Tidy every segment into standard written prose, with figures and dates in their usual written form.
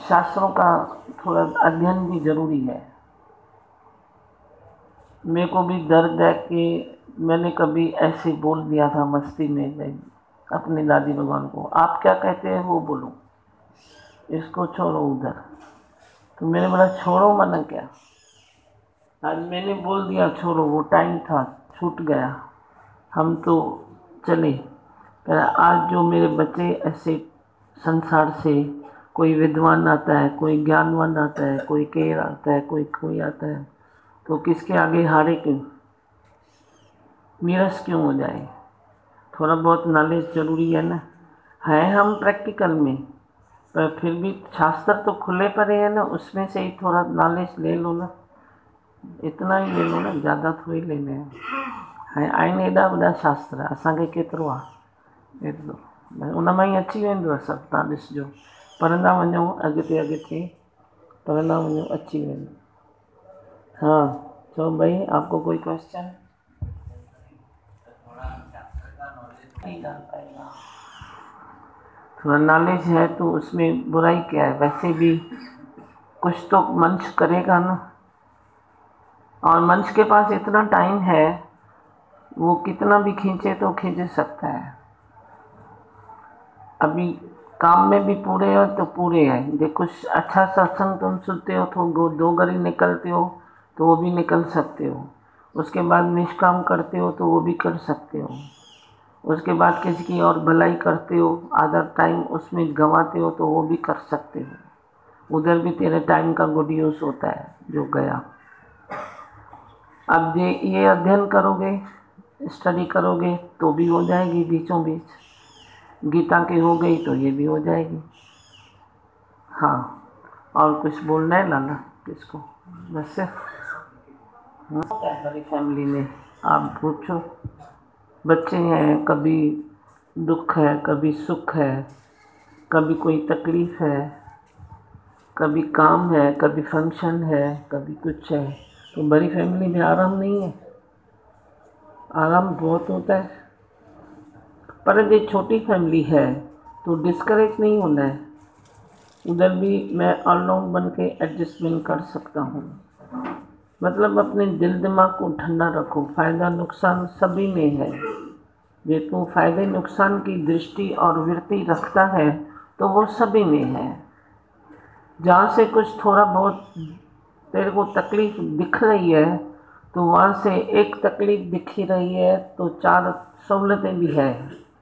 शास्त्रों का थोड़ा अध्ययन भी जरूरी है। मेरे को भी दर्द है कि मैंने कभी ऐसे बोल दिया था मस्ती में मैं अपने दादी भगवान को, आप क्या कहते हैं वो बोलो, इसको छोड़ो उधर। तो मैंने बोला छोड़ो मना क्या, आज मैंने बोल दिया छोड़ो, वो टाइम था, छूट गया, हम तो चले। पर आज जो मेरे बच्चे ऐसे संसार से, कोई विद्वान आता है, कोई ज्ञानवान आता है, कोई केर आता है, कोई आता है, तो किसके आगे हारे क्यों, नीरस क्यों हो जाए। थोड़ा बहुत नॉलेज जरूरी है ना। है हम प्रैक्टिकल में, पर फिर भी शास्त्र तो खुले पड़े हैं ना, उसमें से ही थोड़ा नॉलेज ले लो ना, इतना ही ले लो ना, ज़्यादा थोड़ी लेने हैं। आहिनि एॾा वॾा शास्त्र, असांखे केतिरो आहे एतिरो, उन मां ई अची वेंदव सभु, तव्हां ॾिसिजो, पढ़ंदा वञो, अॻिते अॻिते पढ़ंदा वञो, अची वेंदो। हाँ तो भाई आपको कोई क्वेश्चन? थोड़ा नॉलेज है तो उसमें बुराई क्या है, वैसे भी कुछ तो मंच करेगा ना, और मंच के पास इतना टाइम है, वो कितना भी खींचे तो खींच सकता है। अभी काम में भी पूरे हो तो पूरे हैं, जो कुछ अच्छा सत्संग तुम सुनते हो तो 2 घड़ी निकलते हो तो वो भी निकल सकते हो, उसके बाद निष्काम करते हो तो वो भी कर सकते हो, उसके बाद किसी की और भलाई करते हो, आधा टाइम उसमें गंवाते हो तो वो भी कर सकते हो, उधर भी तेरे टाइम का गुड यूज़ होता है जो गया। अब ये अध्ययन करोगे, स्टडी करोगे तो भी हो जाएगी बीचों बीच, गीता की हो गई तो ये भी हो जाएगी। हाँ, और कुछ बोलना है लाला किसको? बस होता है बड़ी फैमिली में, आप पूछो, बच्चे हैं, कभी दुख है, कभी सुख है, कभी कोई तकलीफ है, कभी काम है, कभी फंक्शन है, कभी कुछ है, तो बड़ी फैमिली में आराम नहीं है, आराम बहुत होता है। पर ये छोटी फैमिली है तो डिस्करेज नहीं होना है, उधर भी मैं ऑलराउंड बन के एडजस्टमेंट कर सकता हूँ। मतलब अपने दिल दिमाग को ठंडा रखो, फ़ायदा नुकसान सभी में है, ये तू फ़ायदे नुकसान की दृष्टि और वृत्ति रखता है तो वो सभी में है। जहाँ से कुछ थोड़ा बहुत तेरे को तकलीफ दिख रही है तो वहाँ से एक तकलीफ दिख ही रही है तो 4 सहूलतें भी है,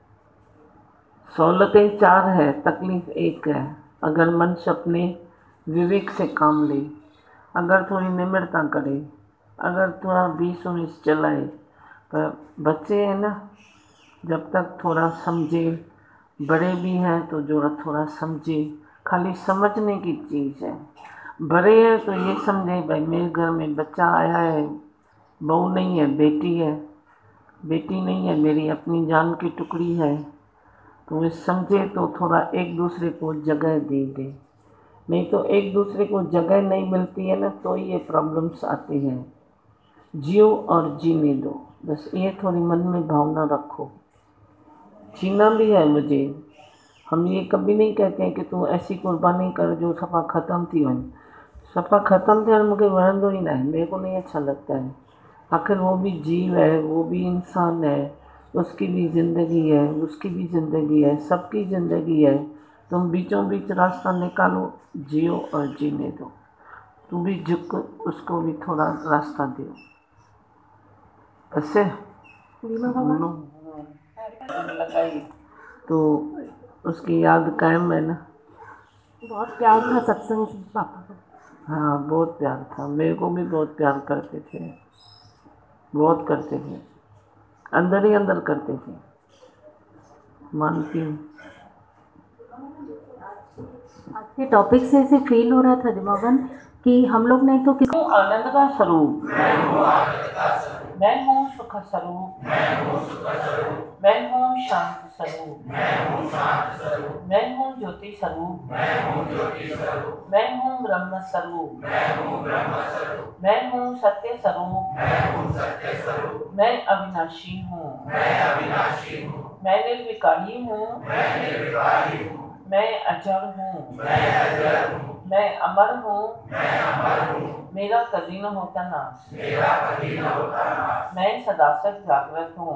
सहूलतें 4 है, तकलीफ 1 है। अगर मनुष्य अपने विवेक से काम ले, अगर थोड़ी निम्रता करे, अगर थोड़ा 20-19 चलाए। पर बच्चे हैं ना, जब तक थोड़ा समझे, बड़े भी हैं तो जो थोड़ा समझे, खाली समझने की चीज़ है। बड़े हैं तो ये समझे भाई मेरे घर में बच्चा आया है, बहू नहीं है, बेटी है, बेटी नहीं है, मेरी अपनी जान की टुकड़ी है, तो वे समझे तो थोड़ा एक दूसरे को जगह देंगे। नहीं तो एक दूसरे को जगह नहीं मिलती है ना, तो ये प्रॉब्लम्स आती हैं। जियो और जीने दो, बस ये थोड़ी मन में भावना रखो। जीना भी है मुझे, हम ये कभी नहीं कहते हैं कि तू ऐसी कुर्बानी कर जो सफ़ा ख़त्म थी वञे, सफ़ा ख़त्म थियणु मूंखे वणंदो ई न आहे, मेरे को नहीं अच्छा लगता है। आखिर वो भी जीव है, वो भी इंसान है, उसकी भी ज़िंदगी है, उसकी भी ज़िंदगी है, सबकी ज़िंदगी है। तुम बीचों बीच रास्ता निकालो, जियो और जीने दो। तू भी झुक, उसको भी थोड़ा रास्ता दो। ऐसे लगाइए तो उसकी याद कायम है ना। बहुत प्यार था सत्संग से पापा को। हाँ बहुत प्यार था, मेरे को भी बहुत प्यार करते थे, बहुत करते थे, अंदर ही अंदर करते थे, मानती हूँ। आज के टॉपिक से ऐसे फील हो रहा था दिमागन कि हम लोग नहीं तो हूँ आनंद का स्वरूप, मैं हूँ सुख स्वरूप, मैं हूँ शांत स्वरूप, मैं हूँ ज्योति स्वरूप, मैं हूँ ब्रह्म स्वरूप, मैं हूँ सत्य स्वरूप, मैं अविनाशी हूँ, मैं निर्विकारी हूँ, मैं अजर हूँ, मैं अमर हूँ, मेरा कभी न होता नाश, मैं सदा सद जागृत हूँ।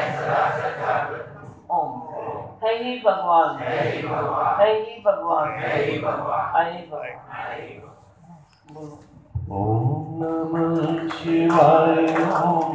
ओम। है ही भगवान, है ही भगवान, आए भगवान। बोलो। ओम नमः शिवाय। ओम